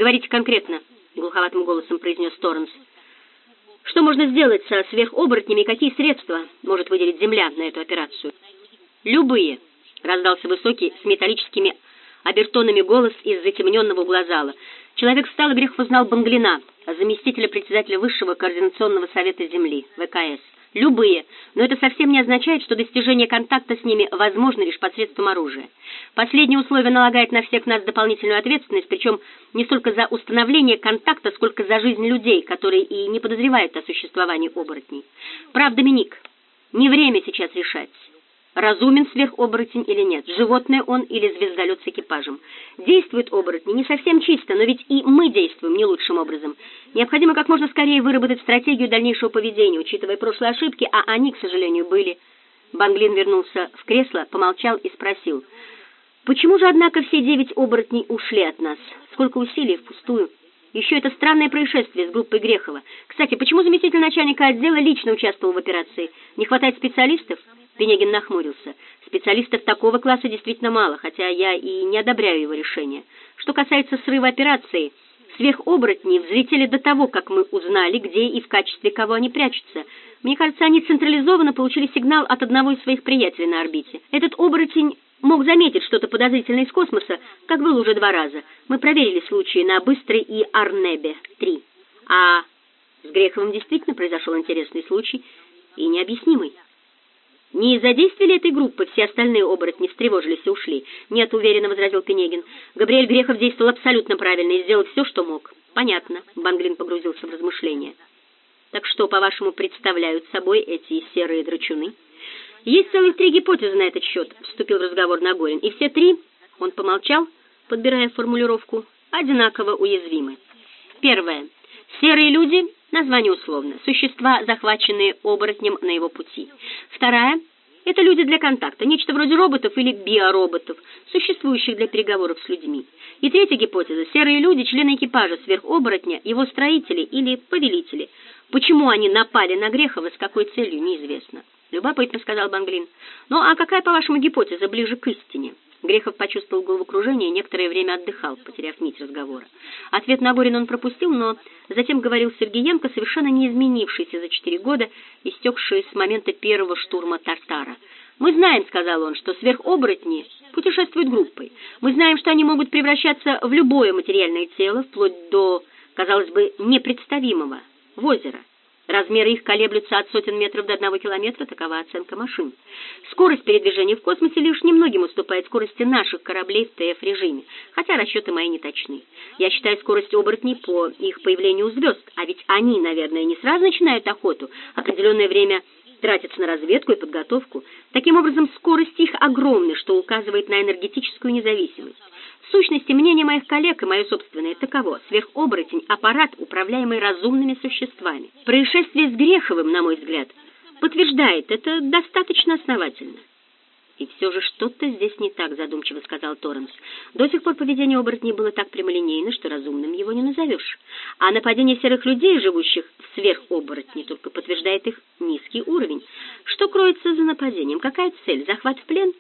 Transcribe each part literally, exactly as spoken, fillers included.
Говорите конкретно, — глуховатым голосом произнес Торренс. Что можно сделать со сверхоборотнями и какие средства может выделить Земля на эту операцию? Любые, — раздался высокий с металлическими обертонами голос из затемненного угла зала. Человек встал, и Грехов узнал Банглина, заместителя председателя Высшего координационного совета Земли, ВКС. Любые, но это совсем не означает, что достижение контакта с ними возможно лишь посредством оружия. Последнее условие налагает на всех нас дополнительную ответственность, причем не столько за установление контакта, сколько за жизнь людей, которые и не подозревают о существовании оборотней. Прав, Доминик, не время сейчас решать, разумен сверхоборотень или нет, животное он или звездолет с экипажем. Действуют оборотни не совсем чисто, но ведь и мы действуем не лучшим образом. Необходимо как можно скорее выработать стратегию дальнейшего поведения, учитывая прошлые ошибки, а они, к сожалению, были. Банглин вернулся в кресло, помолчал и спросил: «Почему же, однако, все девять оборотней ушли от нас? Сколько усилий впустую? Еще это странное происшествие с группой Грехова. Кстати, почему заместитель начальника отдела лично участвовал в операции? Не хватает специалистов?» Пенегин нахмурился. «Специалистов такого класса действительно мало, хотя я и не одобряю его решение. Что касается срыва операции, сверхоборотни взлетели до того, как мы узнали, где и в качестве кого они прячутся. Мне кажется, они централизованно получили сигнал от одного из своих приятелей на орбите. Этот оборотень мог заметить что-то подозрительное из космоса, как было уже два раза. Мы проверили случаи на Быстрой и Арнебе-три. А с Греховым действительно произошел интересный случай и необъяснимый. Не из-за действия этой группы все остальные оборотни встревожились и ушли. Нет, уверенно возразил Пенегин. Габриэль Грехов действовал абсолютно правильно и сделал все, что мог. Понятно. Банглин погрузился в размышления. Так что, по-вашему, представляют собой эти серые драчуны? Есть целых три гипотезы на этот счет, вступил в разговор Нагорин. И все три, он помолчал, подбирая формулировку, одинаково уязвимы. Первое. Серые люди, название условно, существа, захваченные оборотнем на его пути. Вторая — это люди для контакта, нечто вроде роботов или биороботов, существующих для переговоров с людьми. И третья гипотеза — серые люди, члены экипажа сверхоборотня, его строители или повелители. Почему они напали на Грехова, с какой целью, неизвестно. Любопытно, сказал Банглин. Ну а какая, по-вашему, гипотеза ближе к истине? Грехов почувствовал головокружение и некоторое время отдыхал, потеряв нить разговора. Ответ Нагорин он пропустил, но затем говорил Сергеенко, совершенно не изменившийся за четыре года, истекший с момента первого штурма Тартара. «Мы знаем, — сказал он, — что сверхоборотни путешествуют группой. Мы знаем, что они могут превращаться в любое материальное тело, вплоть до, казалось бы, непредставимого, в озеро. Размеры их колеблются от сотен метров до одного километра, такова оценка машин. Скорость передвижения в космосе лишь немногим уступает скорости наших кораблей в ТФ-режиме, хотя расчеты мои не точны. Я считаю скорость оборотней по их появлению у звезд, а ведь они, наверное, не сразу начинают охоту, определенное время тратятся на разведку и подготовку. Таким образом, скорость их огромна, что указывает на энергетическую независимость. В сущности, мнение моих коллег и мое собственное таково: сверхоборотень — аппарат, управляемый разумными существами. Происшествие с Греховым, на мой взгляд, подтверждает это достаточно основательно. «И все же что-то здесь не так», — задумчиво сказал Торренс. «До сих пор поведение оборотней было так прямолинейно, что разумным его не назовешь. А нападение серых людей, живущих в сверхоборотне, только подтверждает их низкий уровень. Что кроется за нападением? Какая цель? Захват в плен?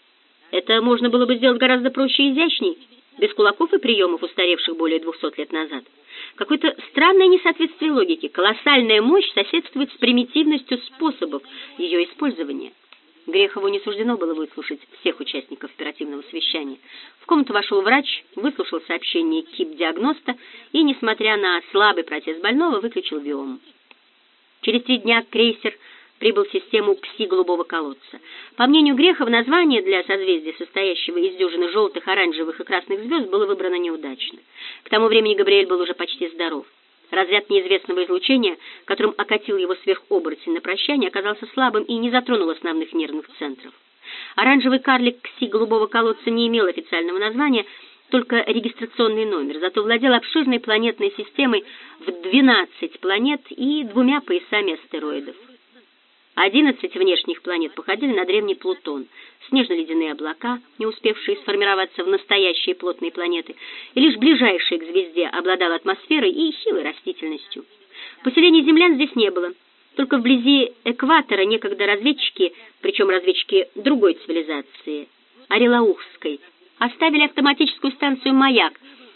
Это можно было бы сделать гораздо проще и изящней, без кулаков и приемов, устаревших более двухсот лет назад. Какое-то странное несоответствие логики. Колоссальная мощь соседствует с примитивностью способов ее использования». Грехову не суждено было выслушать всех участников оперативного совещания. В комнату вошел врач, выслушал сообщение КИП-диагноста и, несмотря на слабый протест больного, выключил биом. Через три дня крейсер прибыл в систему Кси-голубого колодца. По мнению Грехова, название для созвездия, состоящего из дюжины желтых, оранжевых и красных звезд, было выбрано неудачно. К тому времени Габриэль был уже почти здоров. Разряд неизвестного излучения, которым окатил его сверхоборотень на прощание, оказался слабым и не затронул основных нервных центров. Оранжевый карлик Кси-голубого колодца не имел официального названия, только регистрационный номер, зато владел обширной планетной системой в двенадцать планет и двумя поясами астероидов. Одиннадцать внешних планет походили на древний Плутон, снежно-ледяные облака, не успевшие сформироваться в настоящие плотные планеты, и лишь ближайшая к звезде обладала атмосферой и хилой растительностью. Поселений землян здесь не было, только вблизи экватора некогда разведчики, причем разведчики другой цивилизации, Орелаухской, оставили автоматическую станцию «Маяк»,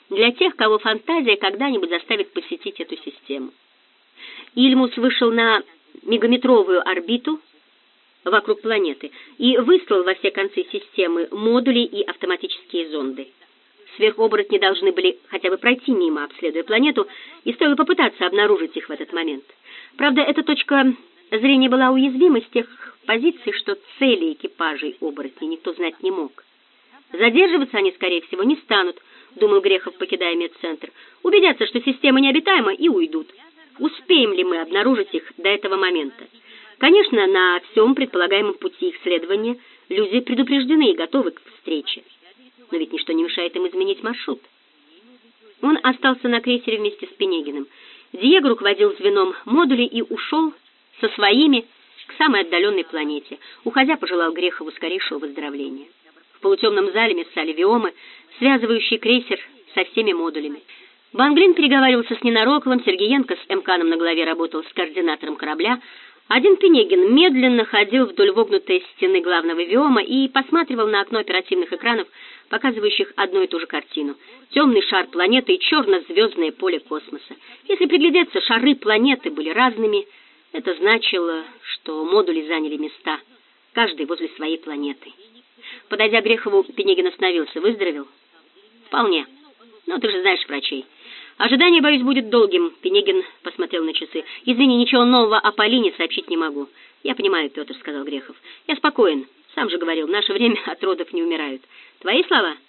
для тех, кого фантазия когда-нибудь заставит посетить эту систему. Ильмус вышел на мегаметровую орбиту вокруг планеты и выслал во все концы системы модули и автоматические зонды. Сверхоборотни должны были хотя бы пройти мимо, обследуя планету, и стоило попытаться обнаружить их в этот момент. Правда, эта точка зрения была уязвима с тех позиций, что цели экипажей оборотней никто знать не мог. Задерживаться они, скорее всего, не станут, думал Грехов, покидая медцентр. Убедятся, что система необитаема, и уйдут. Успеем ли мы обнаружить их до этого момента? Конечно, на всем предполагаемом пути их следования люди предупреждены и готовы к встрече. Но ведь ничто не мешает им изменить маршрут. Он остался на крейсере вместе с Пенегиным. Диего руководил звеном модулей и ушел со своими к самой отдаленной планете. Уходя, пожелал Грехову скорейшего выздоровления. В полутемном зале мерцали виомы, связывающие крейсер со всеми модулями. Ван-Глин переговаривался с Ненароковым, Сергеенко с Эмканом на голове работал с координатором корабля. Один Пенегин медленно ходил вдоль вогнутой стены главного виома и посматривал на окно оперативных экранов, показывающих одну и ту же картину. Темный шар планеты и черно-звездное поле космоса. Если приглядеться, шары планеты были разными. Это значило, что модули заняли места, каждый возле своей планеты. Подойдя к Грехову, Пенегин остановился. Выздоровел? Вполне. Ну, ты же знаешь врачей. Ожидание, боюсь, будет долгим. Пенегин посмотрел на часы. Извини, ничего нового о Полине сообщить не могу. Я понимаю, Петр, сказал Грехов. Я спокоен. Сам же говорил, в наше время от родов не умирают. Твои слова?